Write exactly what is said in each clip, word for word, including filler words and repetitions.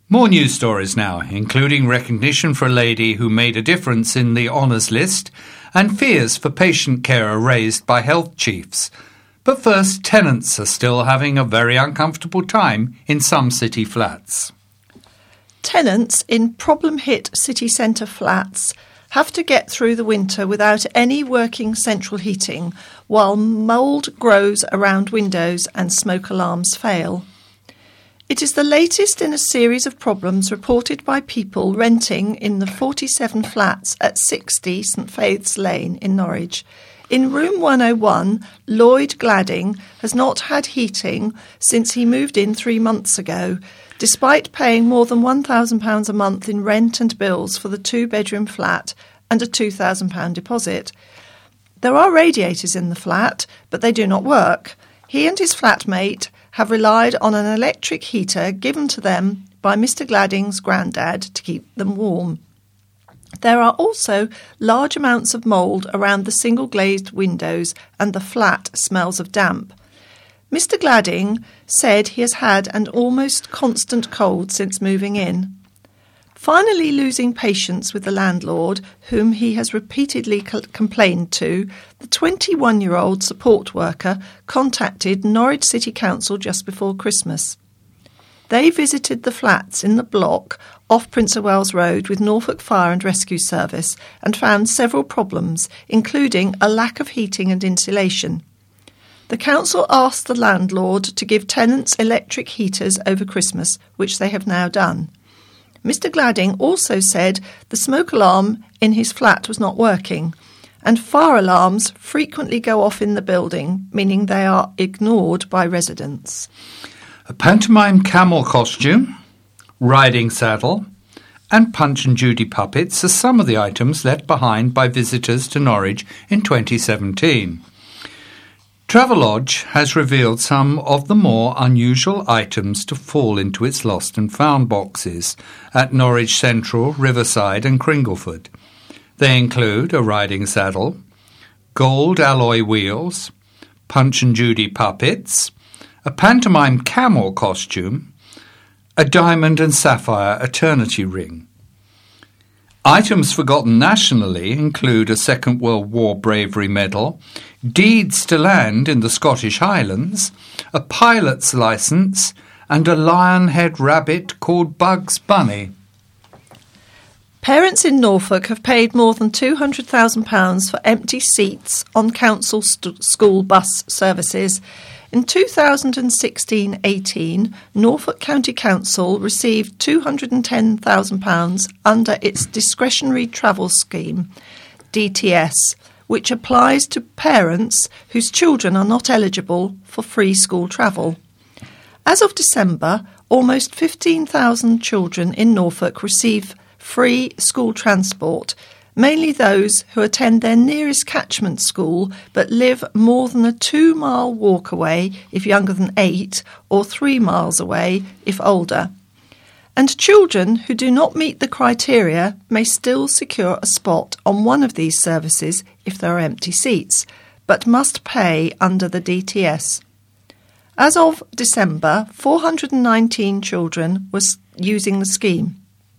More news stories now, including recognition for a lady who made a difference in the honours list and fears for patient care are raised by health chiefs. But first, tenants are still having a very uncomfortable time in some city flats. Tenants in problem-hit city centre flats have to get through the winter without any working central heating while mould grows around windows and smoke alarms fail. It is the latest in a series of problems reported by people renting in the forty-seven flats at sixty St Faith's Lane in Norwich. In room one oh one, Lloyd Gladding has not had heating since he moved in three months ago, despite paying more than one thousand pounds a month in rent and bills for the two-bedroom flat and a two thousand pounds deposit. There are radiators in the flat, but they do not work. He and his flatmate have relied on an electric heater given to them by Mister Gladding's granddad to keep them warm. There are also large amounts of mould around the single-glazed windows and the flat smells of damp. Mister Gladding said he has had an almost constant cold since moving in. Finally losing patience with the landlord, whom he has repeatedly co- complained to, the twenty-one-year-old support worker contacted Norwich City Council just before Christmas. They visited the flats in the block off Prince of Wales Road with Norfolk Fire and Rescue Service and found several problems, including a lack of heating and insulation. The council asked the landlord to give tenants electric heaters over Christmas, which they have now done. Mister Gladding also said the smoke alarm in his flat was not working, and fire alarms frequently go off in the building, meaning they are ignored by residents. A pantomime camel costume, riding saddle, and Punch and Judy puppets are some of the items left behind by visitors to Norwich in twenty seventeen. Travelodge has revealed some of the more unusual items to fall into its lost and found boxes at Norwich Central, Riverside and Cringleford. They include a riding saddle, gold alloy wheels, Punch and Judy puppets, a pantomime camel costume, a diamond and sapphire eternity ring. Items forgotten nationally include a Second World War Bravery Medal, deeds to land in the Scottish Highlands, a pilot's licence, and a lion-head rabbit called Bugs Bunny. Parents in Norfolk have paid more than two hundred thousand pounds for empty seats on council st- school bus services. In two thousand sixteen eighteen, Norfolk County Council received two hundred ten thousand pounds under its Discretionary Travel Scheme, D T S, which applies to parents whose children are not eligible for free school travel. As of December, almost fifteen thousand children in Norfolk receive free school transport, mainly those who attend their nearest catchment school but live more than a two-mile walk away if younger than eight or three miles away if older. And children who do not meet the criteria may still secure a spot on one of these services if there are empty seats, but must pay under the D T S. As of December, four hundred nineteen children were using the scheme.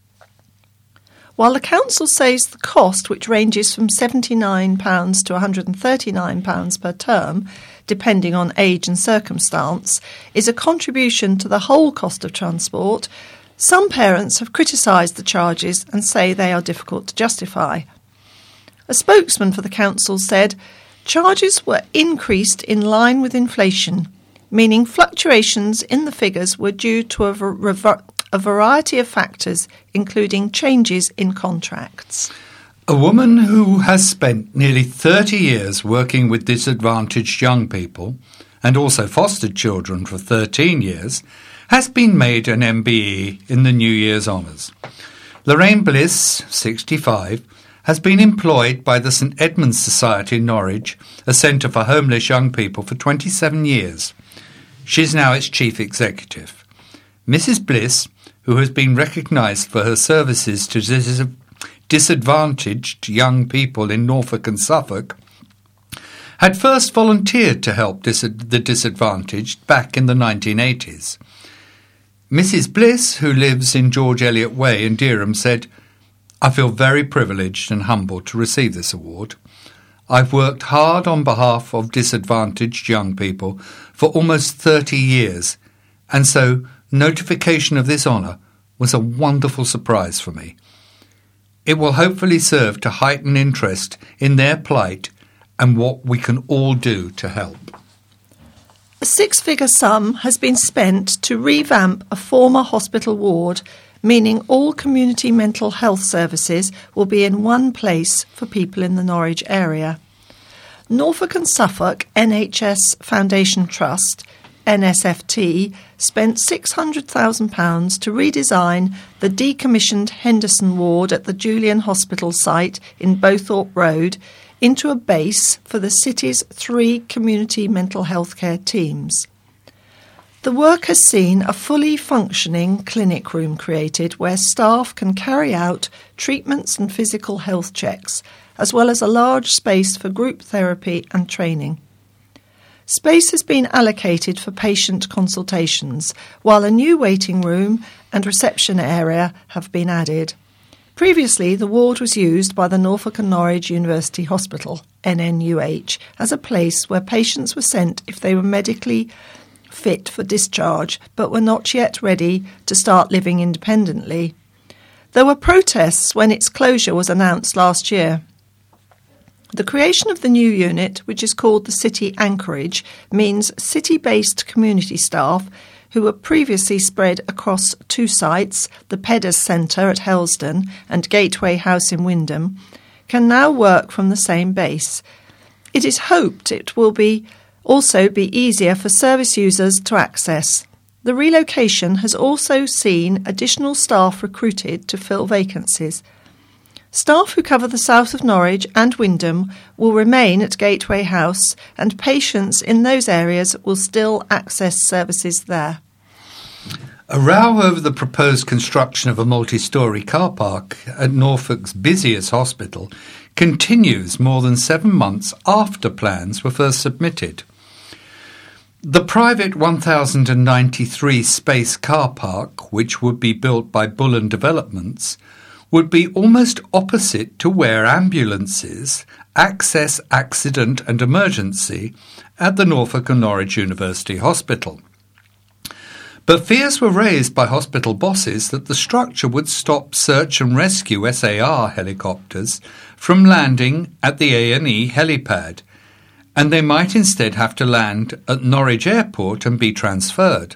While the council says the cost, which ranges from seventy-nine pounds to one hundred thirty-nine pounds per term, depending on age and circumstance, is a contribution to the whole cost of transport, some parents have criticised the charges and say they are difficult to justify. A spokesman for the council said charges were increased in line with inflation, meaning fluctuations in the figures were due to a rever- a variety of factors, including changes in contracts. A woman who has spent nearly thirty years working with disadvantaged young people and also fostered children for thirteen years has been made an M B E in the New Year's Honours. Lorraine Bliss, sixty-five, has been employed by the St Edmund's Society in Norwich, a centre for homeless young people, for twenty-seven years. She is now its chief executive. Missus Bliss, who has been recognised for her services to dis- disadvantaged young people in Norfolk and Suffolk, had first volunteered to help dis- the disadvantaged back in the nineteen eighties. Missus Bliss, who lives in George Eliot Way in Dereham, said, "I feel very privileged and humbled to receive this award. I've worked hard on behalf of disadvantaged young people for almost thirty years, and so notification of this honour was a wonderful surprise for me. It will hopefully serve to heighten interest in their plight and what we can all do to help." A six-figure sum has been spent to revamp a former hospital ward, meaning all community mental health services will be in one place for people in the Norwich area. Norfolk and Suffolk N H S Foundation Trust, N S F T, spent six hundred thousand pounds to redesign the decommissioned Henderson ward at the Julian Hospital site in Bowthorpe Road into a base for the city's three community mental health care teams. The work has seen a fully functioning clinic room created where staff can carry out treatments and physical health checks, as well as a large space for group therapy and training. Space has been allocated for patient consultations, while a new waiting room and reception area have been added. Previously, the ward was used by the Norfolk and Norwich University Hospital, N N U H, as a place where patients were sent if they were medically fit for discharge but were not yet ready to start living independently. There were protests when its closure was announced last year. The creation of the new unit, which is called the City Anchorage, means city-based community staff who were previously spread across two sites, the Peddars Centre at Helsden and Gateway House in Wymondham, can now work from the same base. It is hoped it will be also be easier for service users to access. The relocation has also seen additional staff recruited to fill vacancies. Staff who cover the south of Norwich and Wymondham will remain at Gateway House, and patients in those areas will still access services there. A row over the proposed construction of a multi-storey car park at Norfolk's busiest hospital continues more than seven months after plans were first submitted. The private one thousand ninety-three space car park, which would be built by Bullen Developments, would be almost opposite to where ambulances access accident and emergency at the Norfolk and Norwich University Hospital. But fears were raised by hospital bosses that the structure would stop search and rescue S A R helicopters from landing at the A and E helipad, and they might instead have to land at Norwich Airport and be transferred.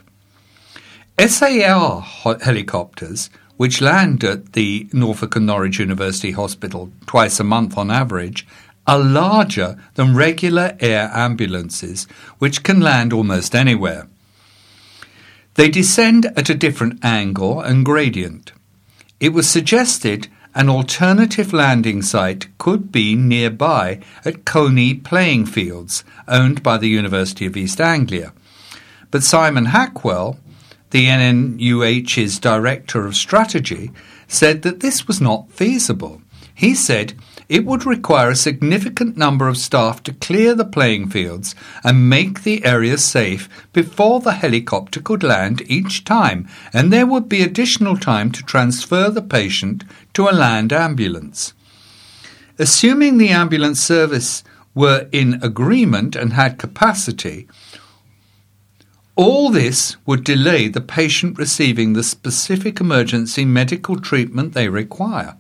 S A R helicopters, which land at the Norfolk and Norwich University Hospital twice a month on average, are larger than regular air ambulances, which can land almost anywhere. They descend at a different angle and gradient. It was suggested an alternative landing site could be nearby at Coney Playing Fields, owned by the University of East Anglia. But Simon Hackwell, the N N U H's Director of Strategy, said that this was not feasible. He said it would require a significant number of staff to clear the playing fields and make the area safe before the helicopter could land each time, and there would be additional time to transfer the patient to a land ambulance. Assuming the ambulance service were in agreement and had capacity, all this would delay the patient receiving the specific emergency medical treatment they require.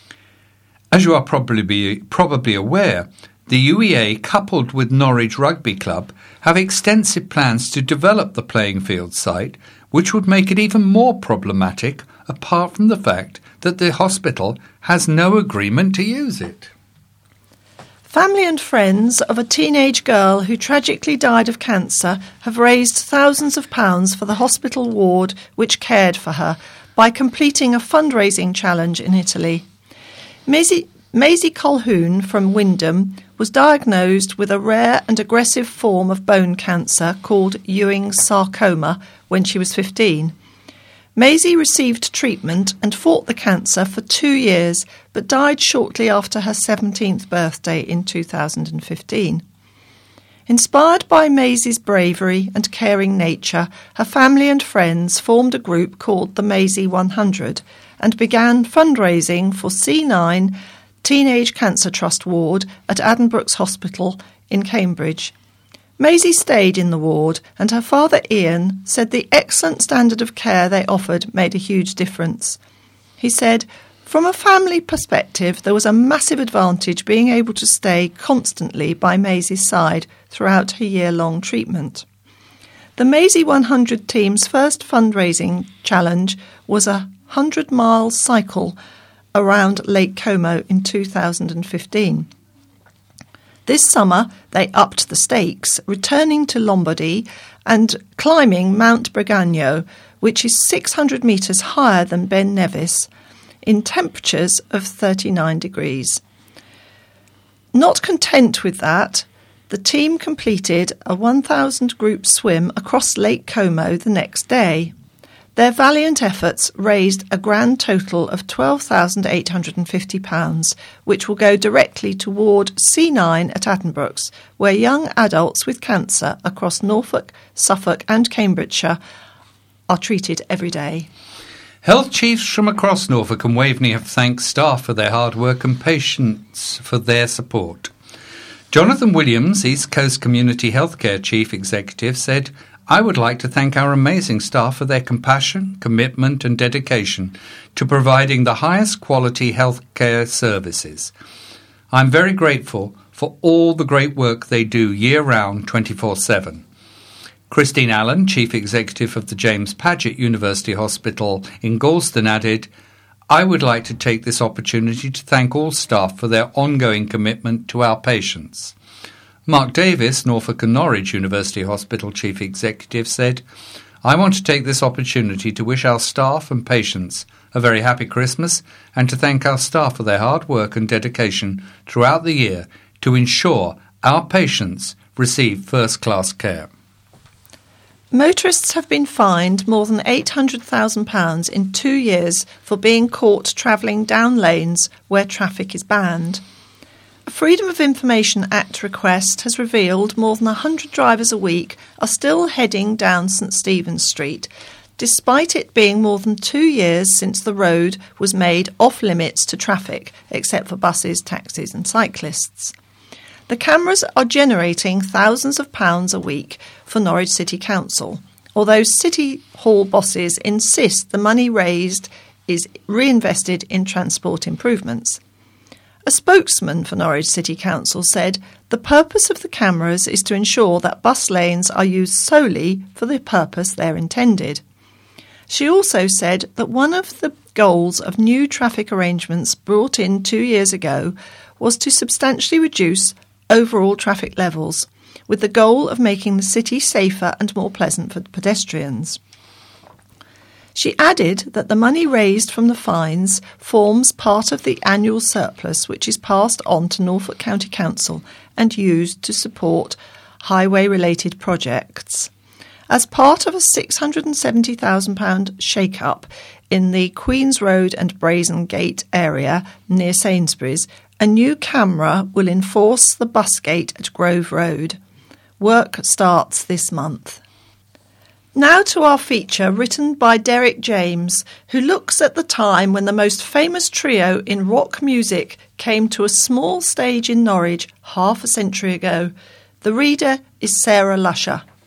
As you are probably, be, probably aware, the U E A, coupled with Norwich Rugby Club, have extensive plans to develop the playing field site, which would make it even more problematic, apart from the fact that the hospital has no agreement to use it. Family and friends of a teenage girl who tragically died of cancer have raised thousands of pounds for the hospital ward which cared for her by completing a fundraising challenge in Italy. Maisie, Maisie Colhoun from Wymondham was diagnosed with a rare and aggressive form of bone cancer called Ewing's sarcoma when she was fifteen. Maisie received treatment and fought the cancer for two years, but died shortly after her seventeenth birthday in two thousand fifteen. Inspired by Maisie's bravery and caring nature, her family and friends formed a group called the Maisie one hundred and began fundraising for C nine Teenage Cancer Trust ward at Addenbrooke's Hospital in Cambridge. Maisie stayed in the ward, and her father Ian said the excellent standard of care they offered made a huge difference. He said, "From a family perspective, there was a massive advantage being able to stay constantly by Maisie's side throughout her year-long treatment." The Maisie one hundred team's first fundraising challenge was a hundred-mile cycle around Lake Como in two thousand fifteen. This summer, they upped the stakes, returning to Lombardy and climbing Mount Bregagno, which is six hundred metres higher than Ben Nevis, in temperatures of thirty-nine degrees. Not content with that, the team completed a one thousand group swim across Lake Como the next day. Their valiant efforts raised a grand total of twelve thousand eight hundred fifty pounds, which will go directly toward C nine at Addenbrooke's, where young adults with cancer across Norfolk, Suffolk and Cambridgeshire are treated every day. Health chiefs from across Norfolk and Waveney have thanked staff for their hard work and patients for their support. Jonathan Williams, East Coast Community Healthcare Chief Executive, said, "I would like to thank our amazing staff for their compassion, commitment and dedication to providing the highest quality healthcare services. I'm very grateful for all the great work they do year-round, twenty-four seven. Christine Allen, Chief Executive of the James Paget University Hospital in Galston, added, "I would like to take this opportunity to thank all staff for their ongoing commitment to our patients." Mark Davis, Norfolk and Norwich University Hospital Chief Executive, said, "I want to take this opportunity to wish our staff and patients a very happy Christmas and to thank our staff for their hard work and dedication throughout the year to ensure our patients receive first-class care." Motorists have been fined more than eight hundred thousand pounds in two years for being caught travelling down lanes where traffic is banned. A Freedom of Information Act request has revealed more than one hundred drivers a week are still heading down St Stephen's Street, despite it being more than two years since the road was made off-limits to traffic, except for buses, taxis and cyclists. The cameras are generating thousands of pounds a week for Norwich City Council, although City Hall bosses insist the money raised is reinvested in transport improvements. A spokesman for Norwich City Council said the purpose of the cameras is to ensure that bus lanes are used solely for the purpose they're intended. She also said that one of the goals of new traffic arrangements brought in two years ago was to substantially reduce overall traffic levels, with the goal of making the city safer and more pleasant for pedestrians. She added that the money raised from the fines forms part of the annual surplus which is passed on to Norfolk County Council and used to support highway-related projects. As part of a six hundred seventy thousand pounds shake-up in the Queen's Road and Brazen Gate area near Sainsbury's, a new camera will enforce the bus gate at Grove Road. Work starts this month. Now to our feature written by Derek James, who looks at the time when the most famous trio in rock music came to a small stage in Norwich half a century ago. The reader is Sarah Lusher.